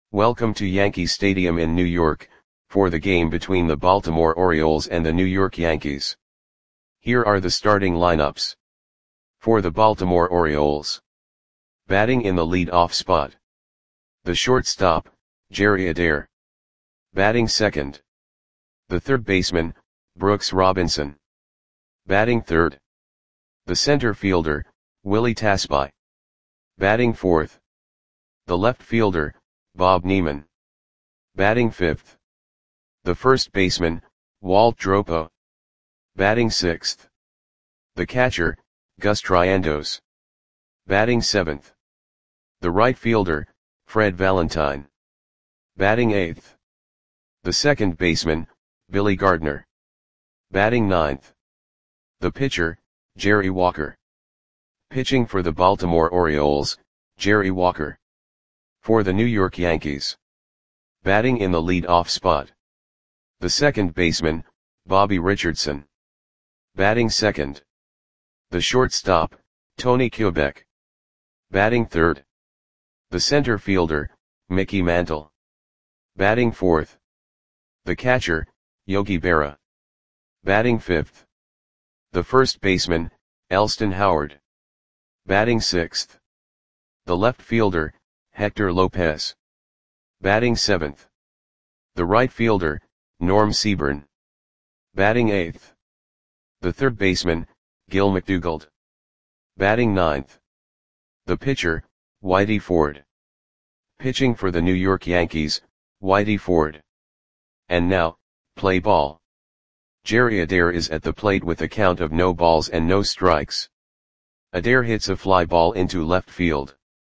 Welcome to Yankee Stadium in New York, for the game between the Baltimore Orioles and the New York Yankees. Here are the starting lineups. For the Baltimore Orioles. Batting in the lead-off spot. The shortstop, Jerry Adair. Batting second. The third baseman, Brooks Robinson. Batting third. The center fielder, Willie Tasby. Batting fourth. The left fielder, Bob Neiman. Batting fifth. The first baseman, Walt Dropo. Batting sixth. The catcher, Gus Triandos. Batting seventh. The right fielder, Fred Valentine. Batting eighth. The second baseman, Billy Gardner. Batting ninth. The pitcher, Jerry Walker. Pitching for the Baltimore Orioles, Jerry Walker. For the New York Yankees. Batting in the lead-off spot. The second baseman, Bobby Richardson. Batting second. The shortstop, Tony Kubek. Batting third. The center fielder, Mickey Mantle. Batting fourth. The catcher, Yogi Berra. Batting fifth. The first baseman, Elston Howard. Batting sixth. The left fielder, Hector Lopez. Batting seventh. The right fielder, Norm Seaburn. Batting eighth. The third baseman, Gil McDougald. Batting ninth. The pitcher, Whitey Ford. Pitching for the New York Yankees, Whitey Ford. And now, play ball. Jerry Adair is at the plate with a count of no balls and no strikes. Adair hits a fly ball into left field.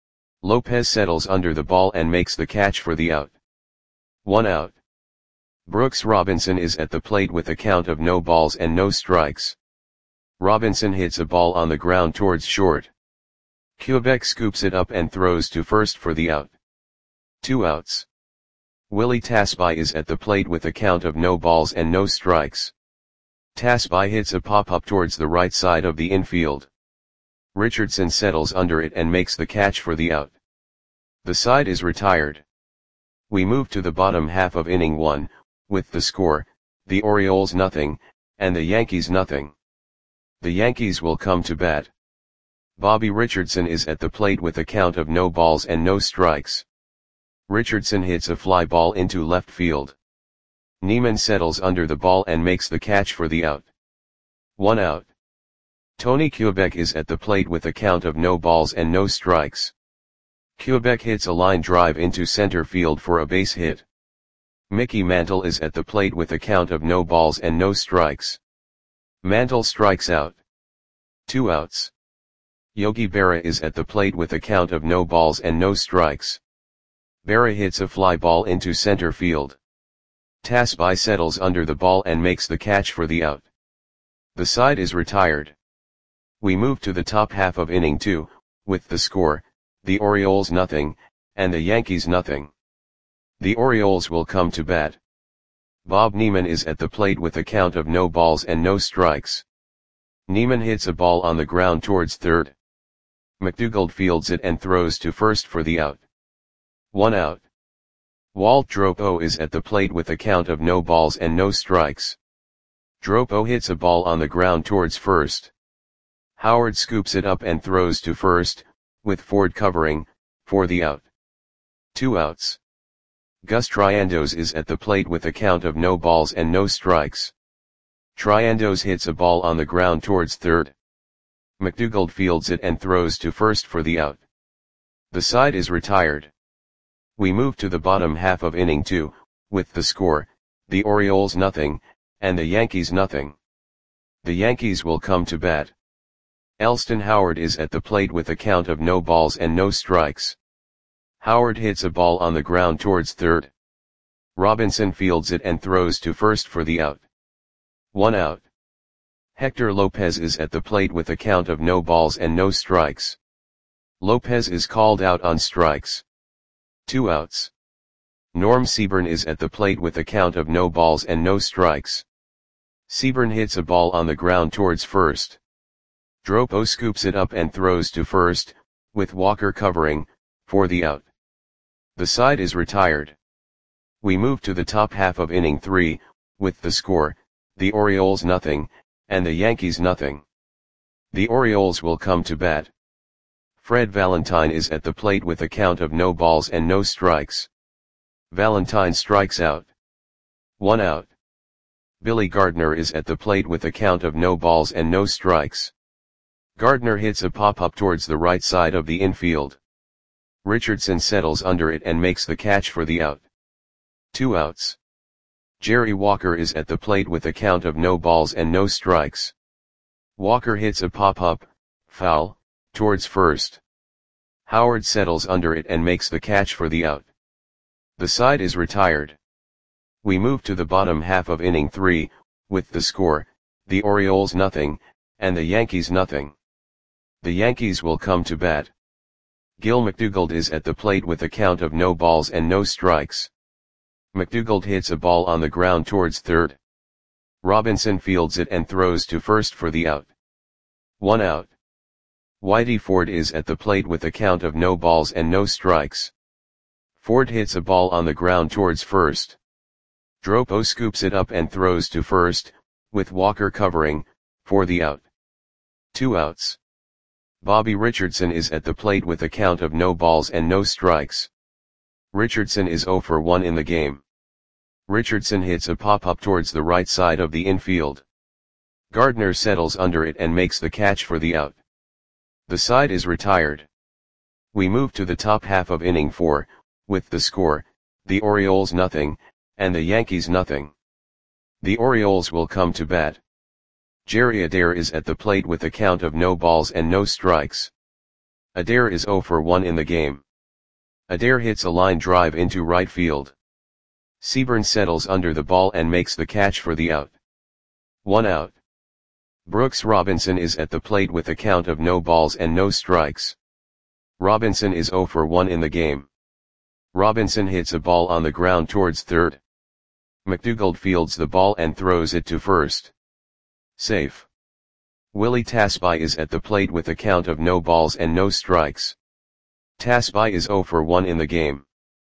Lopez settles under the ball and makes the catch for the out. 1 out. Brooks Robinson is at the plate with a count of no balls and no strikes. Robinson hits a ball on the ground towards short. Kubek scoops it up and throws to first for the out. 2 outs. Willie Tasby is at the plate with a count of no balls and no strikes. Tasby hits a pop-up towards the right side of the infield. Richardson settles under it and makes the catch for the out. The side is retired. We move to the bottom half of inning 1, with the score, the Orioles nothing, and the Yankees nothing. The Yankees will come to bat. Bobby Richardson is at the plate with a count of no balls and no strikes. Richardson hits a fly ball into left field. Neiman settles under the ball and makes the catch for the out. 1 out. Tony Kubek is at the plate with a count of no balls and no strikes. Kubek hits a line drive into center field for a base hit. Mickey Mantle is at the plate with a count of no balls and no strikes. Mantle strikes out. 2 outs. Yogi Berra is at the plate with a count of no balls and no strikes. Berra hits a fly ball into center field. Tasby settles under the ball and makes the catch for the out. The side is retired. We move to the top half of inning 2, with the score, the Orioles nothing, and the Yankees nothing. The Orioles will come to bat. Bob Neiman is at the plate with a count of no balls and no strikes. Neiman hits a ball on the ground towards third. McDougald fields it and throws to first for the out. 1 out. Walt Dropo is at the plate with a count of no balls and no strikes. Dropo hits a ball on the ground towards first. Howard scoops it up and throws to first, with Ford covering, for the out. 2 outs. Gus Triandos is at the plate with a count of no balls and no strikes. Triandos hits a ball on the ground towards third. McDougald fields it and throws to first for the out. The side is retired. We move to the bottom half of inning 2, with the score, the Orioles nothing, and the Yankees nothing. The Yankees will come to bat. Elston Howard is at the plate with a count of no balls and no strikes. Howard hits a ball on the ground towards third. Robinson fields it and throws to first for the out. 1 out. Hector Lopez is at the plate with a count of no balls and no strikes. Lopez is called out on strikes. 2 outs. Norm Seaburn is at the plate with a count of no balls and no strikes. Seaburn hits a ball on the ground towards first. Dropo scoops it up and throws to first, with Walker covering, for the out. The side is retired. We move to the top half of inning 3, with the score, the Orioles nothing, and the Yankees nothing. The Orioles will come to bat. Fred Valentine is at the plate with a count of no balls and no strikes. Valentine strikes out. 1 out. Billy Gardner is at the plate with a count of no balls and no strikes. Gardner hits a pop-up towards the right side of the infield. Richardson settles under it and makes the catch for the out. 2 outs. Jerry Walker is at the plate with a count of no balls and no strikes. Walker hits a pop-up, foul, towards first. Howard settles under it and makes the catch for the out. The side is retired. We move to the bottom half of inning 3, with the score, the Orioles nothing, and the Yankees nothing. The Yankees will come to bat. Gil McDougald is at the plate with a count of no balls and no strikes. McDougald hits a ball on the ground towards third. Robinson fields it and throws to first for the out. 1 out. Whitey Ford is at the plate with a count of no balls and no strikes. Ford hits a ball on the ground towards first. Dropo scoops it up and throws to first, with Walker covering, for the out. 2 outs. Bobby Richardson is at the plate with a count of no balls and no strikes. Richardson is 0 for 1 in the game. Richardson hits a pop-up towards the right side of the infield. Gardner settles under it and makes the catch for the out. The side is retired. We move to the top half of inning 4, with the score, the Orioles nothing, and the Yankees nothing. The Orioles will come to bat. Jerry Adair is at the plate with a count of no balls and no strikes. Adair is 0 for 1 in the game. Adair hits a line drive into right field. Seaburn settles under the ball and makes the catch for the out. 1 out. Brooks Robinson is at the plate with a count of no balls and no strikes. Robinson is 0 for 1 in the game. Robinson hits a ball on the ground towards third. McDougald fields the ball and throws it to first. Safe. Willie Tasby is at the plate with a count of no balls and no strikes. Tasby is 0 for 1 in the game.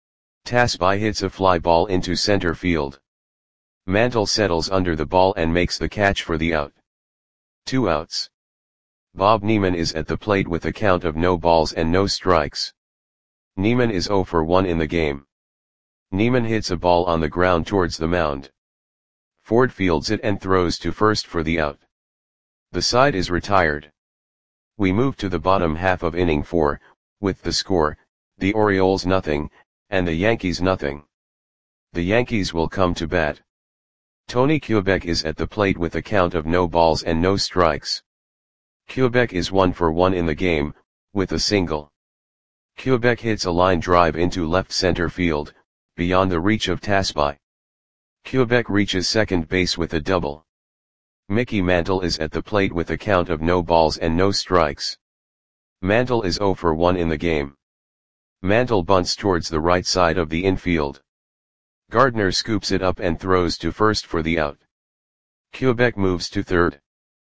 Tasby hits a fly ball into center field. Mantle settles under the ball and makes the catch for the out. 2 outs. Bob Neiman is at the plate with a count of no balls and no strikes. Neiman is 0 for 1 in the game. Neiman hits a ball on the ground towards the mound. Ford fields it and throws to first for the out. The side is retired. We move to the bottom half of inning 4, with the score, the Orioles nothing, and the Yankees nothing. The Yankees will come to bat. Tony Kubek is at the plate with a count of no balls and no strikes. Kubek is 1 for 1 in the game, with a single. Kubek hits a line drive into left center field, beyond the reach of Tasby. Kubek reaches second base with a double. Mickey Mantle is at the plate with a count of no balls and no strikes. Mantle is 0 for 1 in the game. Mantle bunts towards the right side of the infield. Gardner scoops it up and throws to first for the out. Kubek moves to third.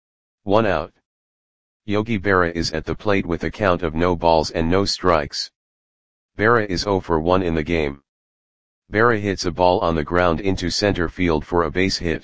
1 out. Yogi Berra is at the plate with a count of no balls and no strikes. Berra is 0 for 1 in the game. Berra hits a ball on the ground into center field for a base hit.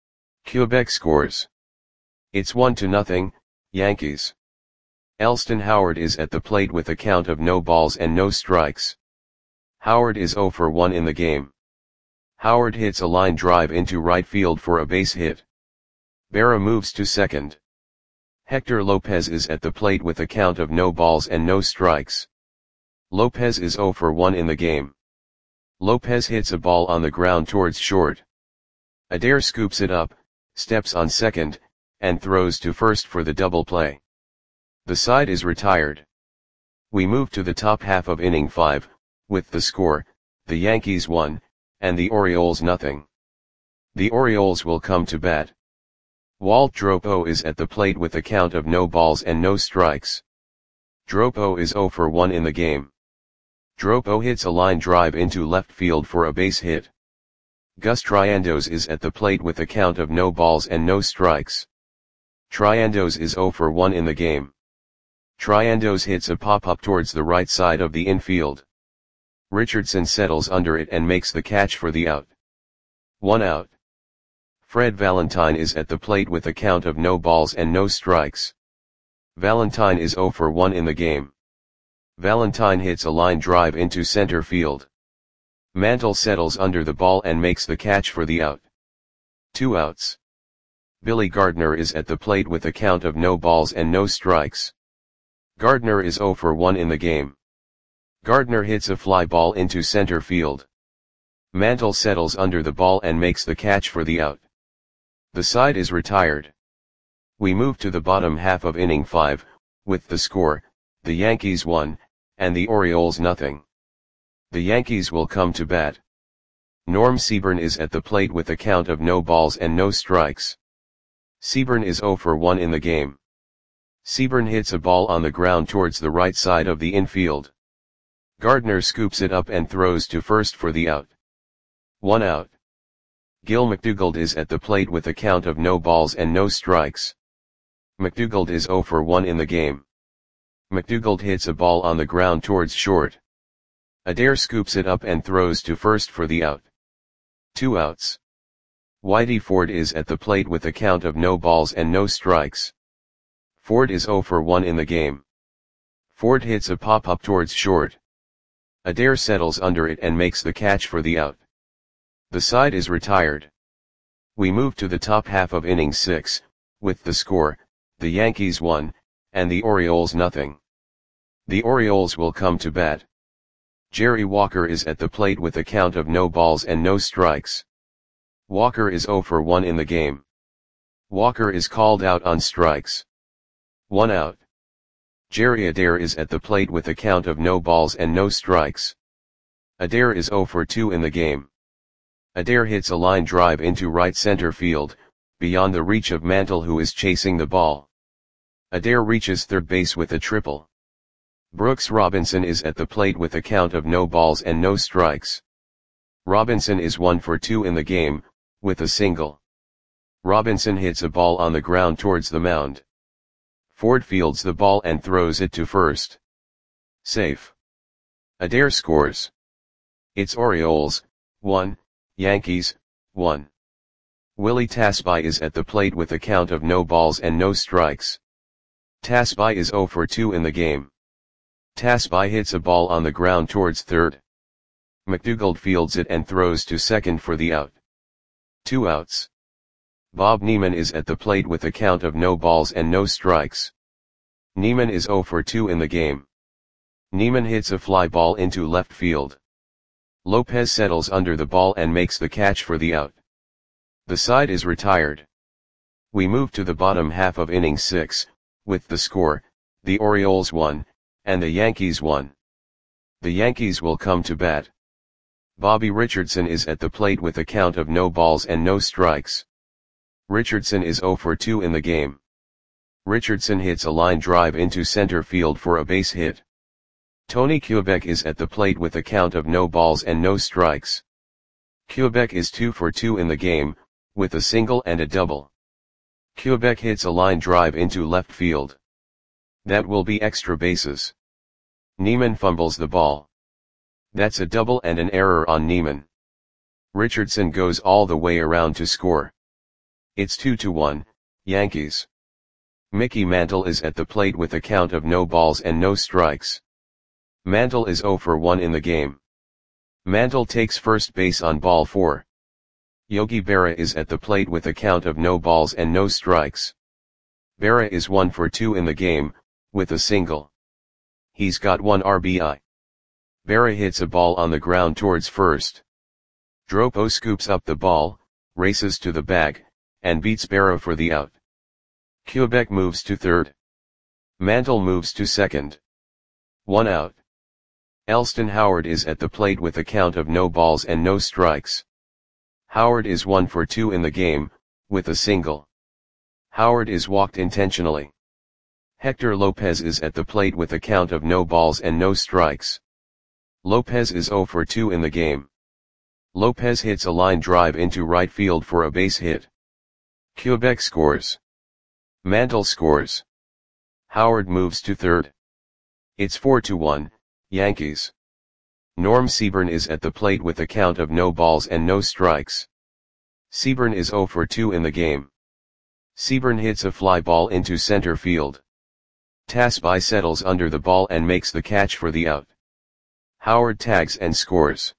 Kubek scores. It's 1-0, Yankees. Elston Howard is at the plate with a count of no balls and no strikes. Howard is 0 for 1 in the game. Howard hits a line drive into right field for a base hit. Berra moves to second. Hector Lopez is at the plate with a count of no balls and no strikes. Lopez is 0 for 1 in the game. Lopez hits a ball on the ground towards short. Adair scoops it up, steps on second, and throws to first for the double play. The side is retired. We move to the top half of inning 5, with the score, the Yankees 1, and the Orioles nothing. The Orioles will come to bat. Walt Dropo is at the plate with a count of no balls and no strikes. Dropo is 0 for 1 in the game. Dropo hits a line drive into left field for a base hit. Gus Triandos is at the plate with a count of no balls and no strikes. Triandos is 0 for 1 in the game. Triandos hits a pop-up towards the right side of the infield. Richardson settles under it and makes the catch for the out. 1 out. Fred Valentine is at the plate with a count of no balls and no strikes. Valentine is 0 for 1 in the game. Valentine hits a line drive into center field. Mantle settles under the ball and makes the catch for the out. 2 outs. Billy Gardner is at the plate with a count of no balls and no strikes. Gardner is 0 for 1 in the game. Gardner hits a fly ball into center field. Mantle settles under the ball and makes the catch for the out. The side is retired. We move to the bottom half of inning 5, with the score, the Yankees 1, and the Orioles nothing. The Yankees will come to bat. Norm Seaburn is at the plate with a count of no balls and no strikes. Seaburn is 0 for 1 in the game. Seaburn hits a ball on the ground towards the right side of the infield. Gardner scoops it up and throws to first for the out. 1 out. Gil McDougald is at the plate with a count of no balls and no strikes. McDougald is 0 for 1 in the game. McDougald hits a ball on the ground towards short. Adair scoops it up and throws to first for the out. 2 outs. Whitey Ford is at the plate with a count of no balls and no strikes. Ford is 0 for 1 in the game. Ford hits a pop-up towards short. Adair settles under it and makes the catch for the out. The side is retired. We move to the top half of inning 6, with the score, the Yankees 1, and the Orioles nothing. The Orioles will come to bat. Jerry Walker is at the plate with a count of no balls and no strikes. Walker is 0 for 1 in the game. Walker is called out on strikes. 1 out. Jerry Adair is at the plate with a count of no balls and no strikes. Adair is 0 for 2 in the game. Adair hits a line drive into right center field, beyond the reach of Mantle who is chasing the ball. Adair reaches third base with a triple. Brooks Robinson is at the plate with a count of no balls and no strikes. Robinson is 1 for 2 in the game, with a single. Robinson hits a ball on the ground towards the mound. Ford fields the ball and throws it to first. Safe. Adair scores. It's Orioles, 1, Yankees, 1. Willie Tasby is at the plate with a count of no balls and no strikes. Tasby is 0 for 2 in the game. Tasby hits a ball on the ground towards third. McDougald fields it and throws to second for the out. 2 outs. Bob Neiman is at the plate with a count of no balls and no strikes. Neiman is 0 for 2 in the game. Neiman hits a fly ball into left field. Lopez settles under the ball and makes the catch for the out. The side is retired. We move to the bottom half of inning 6, with the score, the Orioles 1, and the Yankees 1. The Yankees will come to bat. Bobby Richardson is at the plate with a count of no balls and no strikes. Richardson is 0 for 2 in the game. Richardson hits a line drive into center field for a base hit. Tony Kubek is at the plate with a count of no balls and no strikes. Kubek is 2 for 2 in the game, with a single and a double. Kubek hits a line drive into left field. That will be extra bases. Neiman fumbles the ball. That's a double and an error on Neiman. Richardson goes all the way around to score. It's 2-1, Yankees. Mickey Mantle is at the plate with a count of no balls and no strikes. Mantle is 0 for 1 in the game. Mantle takes first base on ball 4. Yogi Berra is at the plate with a count of no balls and no strikes. Berra is 1 for 2 in the game, with a single. He's got 1 RBI. Berra hits a ball on the ground towards first. Dropo scoops up the ball, races to the bag, and beats Berra for the out. Kubek moves to third. Mantle moves to second. 1 out. Elston Howard is at the plate with a count of no balls and no strikes. Howard is 1 for 2 in the game, with a single. Howard is walked intentionally. Hector Lopez is at the plate with a count of no balls and no strikes. Lopez is 0 for 2 in the game. Lopez hits a line drive into right field for a base hit. Kubek scores. Mantle scores. Howard moves to third. It's 4-1, Yankees. Norm Seaburn is at the plate with a count of no balls and no strikes. Seaburn is 0 for 2 in the game. Seaburn hits a fly ball into center field. Tasby settles under the ball and makes the catch for the out. Howard tags and scores.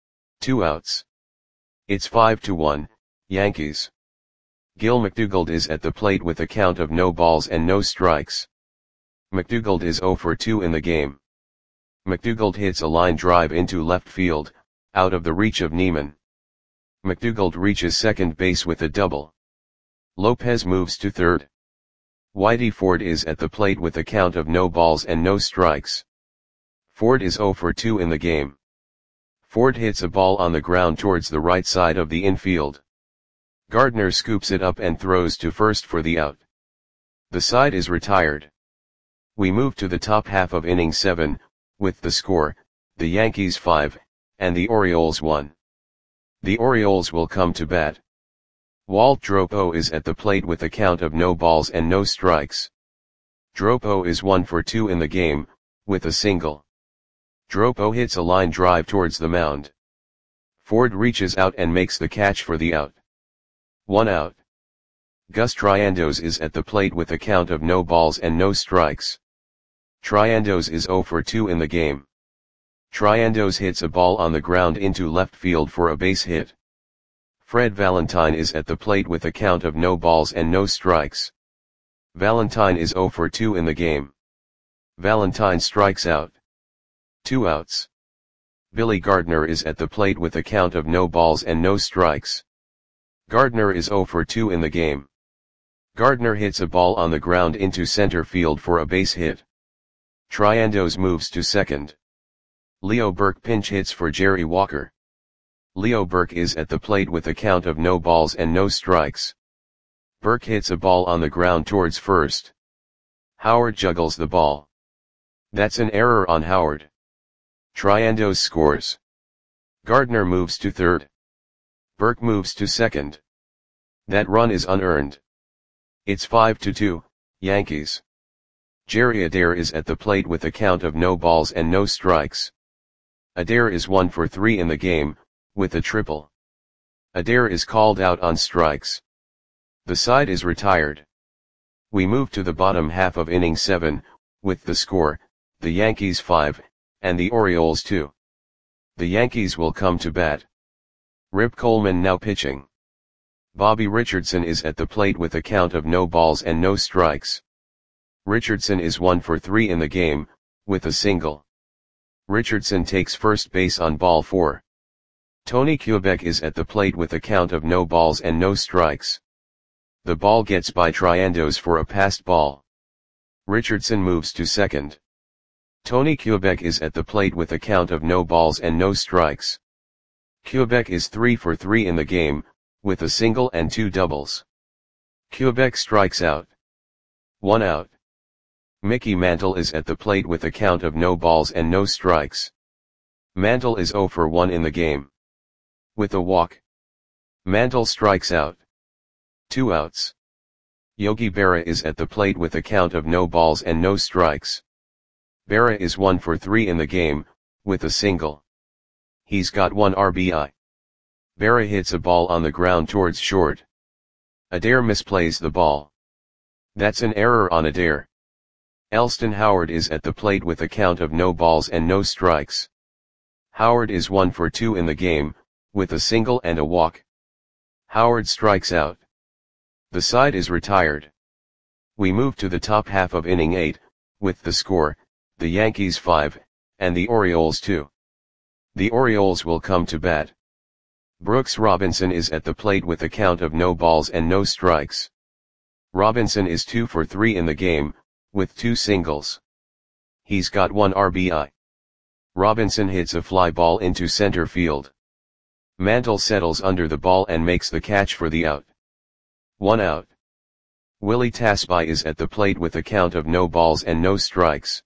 2 outs. It's 5-1, Yankees. Gil McDougald is at the plate with a count of no balls and no strikes. McDougald is 0 for 2 in the game. McDougald hits a line drive into left field, out of the reach of Neiman. McDougald reaches second base with a double. Lopez moves to third. Whitey Ford is at the plate with a count of no balls and no strikes. Ford is 0 for 2 in the game. Ford hits a ball on the ground towards the right side of the infield. Gardner scoops it up and throws to first for the out. The side is retired. We move to the top half of inning 7, with the score, the Yankees 5, and the Orioles 1. The Orioles will come to bat. Walt Dropo is at the plate with a count of no balls and no strikes. Dropo is 1 for 2 in the game, with a single. Dropo hits a line drive towards the mound. Ford reaches out and makes the catch for the out. 1 out. Gus Triandos is at the plate with a count of no balls and no strikes. Triandos is 0 for 2 in the game. Triandos hits a ball on the ground into left field for a base hit. Fred Valentine is at the plate with a count of no balls and no strikes. Valentine is 0 for 2 in the game. Valentine strikes out. 2 outs. Billy Gardner is at the plate with a count of no balls and no strikes. Gardner is 0 for 2 in the game. Gardner hits a ball on the ground into center field for a base hit. Triandos moves to second. Leo Burke pinch hits for Jerry Walker. Leo Burke is at the plate with a count of no balls and no strikes. Burke hits a ball on the ground towards first. Howard juggles the ball. That's an error on Howard. Triandos scores. Gardner moves to third. Burke moves to second. That run is unearned. It's 5-2, Yankees. Jerry Adair is at the plate with a count of no balls and no strikes. Adair is 1 for 3 in the game, with a triple. Adair is called out on strikes. The side is retired. We move to the bottom half of inning 7, with the score, the Yankees 5, and the Orioles 2. The Yankees will come to bat. Rip Coleman now pitching. Bobby Richardson is at the plate with a count of no balls and no strikes. Richardson is 1 for 3 in the game, with a single. Richardson takes first base on ball 4. Tony Kubek is at the plate with a count of no balls and no strikes. The ball gets by Triandos for a passed ball. Richardson moves to second. Tony Kubek is at the plate with a count of no balls and no strikes. Kubek is 3 for 3 in the game, with a single and 2 doubles. Kubek strikes out. 1 out. Mickey Mantle is at the plate with a count of no balls and no strikes. Mantle is 0 for 1 in the game. With a walk. Mantle strikes out. 2 outs. Yogi Berra is at the plate with a count of no balls and no strikes. Berra is 1 for 3 in the game, with a single. He's got 1 RBI. Berra hits a ball on the ground towards short. Adair misplays the ball. That's an error on Adair. Elston Howard is at the plate with a count of no balls and no strikes. Howard is 1 for 2 in the game, with a single and a walk. Howard strikes out. The side is retired. We move to the top half of inning 8, with the score, the Yankees 5, and the Orioles 2. The Orioles will come to bat. Brooks Robinson is at the plate with a count of no balls and no strikes. Robinson is 2 for 3 in the game, with 2 singles. He's got 1 RBI. Robinson hits a fly ball into center field. Mantle settles under the ball and makes the catch for the out. 1 out. Willie Tasby is at the plate with a count of no balls and no strikes.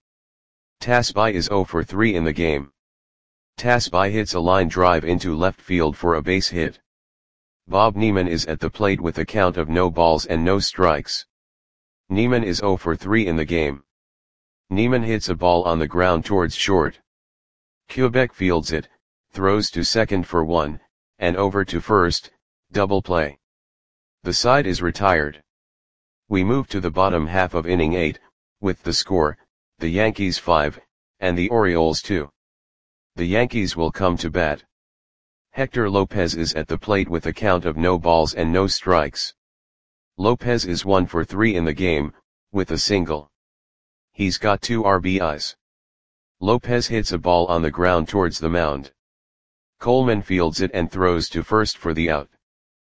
Tasby is 0 for 3 in the game. Tasby hits a line drive into left field for a base hit. Bob Neiman is at the plate with a count of no balls and no strikes. Neiman is 0 for 3 in the game. Neiman hits a ball on the ground towards short. Quebec fields it, throws to second for 1, and over to first, double play. The side is retired. We move to the bottom half of inning 8, with the score, the Yankees 5, and the Orioles 2. The Yankees will come to bat. Hector Lopez is at the plate with a count of no balls and no strikes. Lopez is 1 for 3 in the game, with a single. He's got 2 RBIs. Lopez hits a ball on the ground towards the mound. Coleman fields it and throws to first for the out.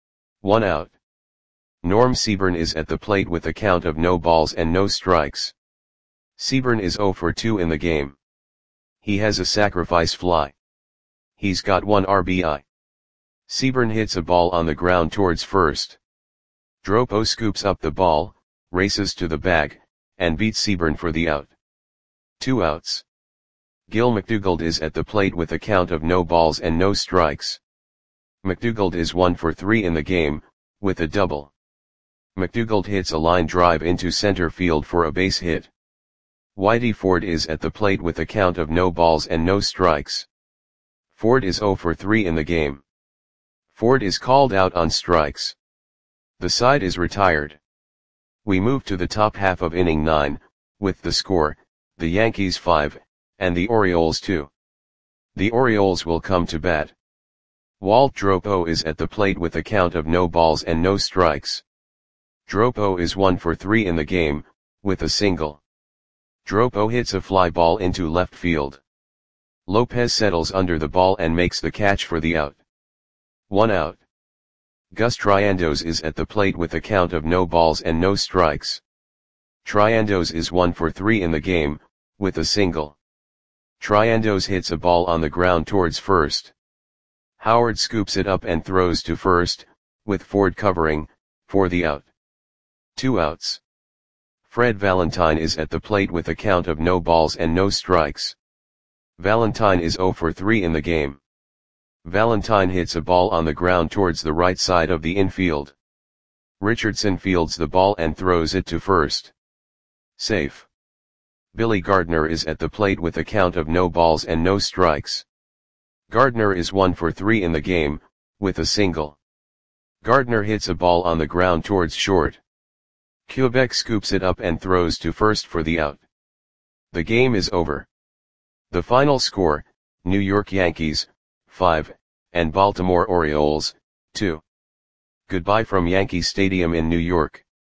1 out. Norm Seaburn is at the plate with a count of no balls and no strikes. Seaburn is 0 for 2 in the game. He has a sacrifice fly. He's got 1 RBI. Seaburn hits a ball on the ground towards first. Dropo scoops up the ball, races to the bag, and beats Seaburn for the out. 2 outs. Gil McDougald is at the plate with a count of no balls and no strikes. McDougald is 1 for 3 in the game, with a double. McDougald hits a line drive into center field for a base hit. Whitey Ford is at the plate with a count of no balls and no strikes. Ford is 0 for 3 in the game. Ford is called out on strikes. The side is retired. We move to the top half of inning 9, with the score, the Yankees 5, and the Orioles 2. The Orioles will come to bat. Walt Dropo is at the plate with a count of no balls and no strikes. Dropo is 1 for 3 in the game, with a single. Dropo hits a fly ball into left field. Lopez settles under the ball and makes the catch for the out. 1 out. Gus Triandos is at the plate with a count of no balls and no strikes. Triandos is 1 for 3 in the game, with a single. Triandos hits a ball on the ground towards first. Howard scoops it up and throws to first, with Ford covering, for the out. 2 outs. Fred Valentine is at the plate with a count of no balls and no strikes. Valentine is 0 for 3 in the game. Valentine hits a ball on the ground towards the right side of the infield. Richardson fields the ball and throws it to first. Safe. Billy Gardner is at the plate with a count of no balls and no strikes. Gardner is 1 for 3 in the game, with a single. Gardner hits a ball on the ground towards short. Quebec scoops it up and throws to first for the out. The game is over. The final score, New York Yankees, 5, and Baltimore Orioles, 2. Goodbye from Yankee Stadium in New York.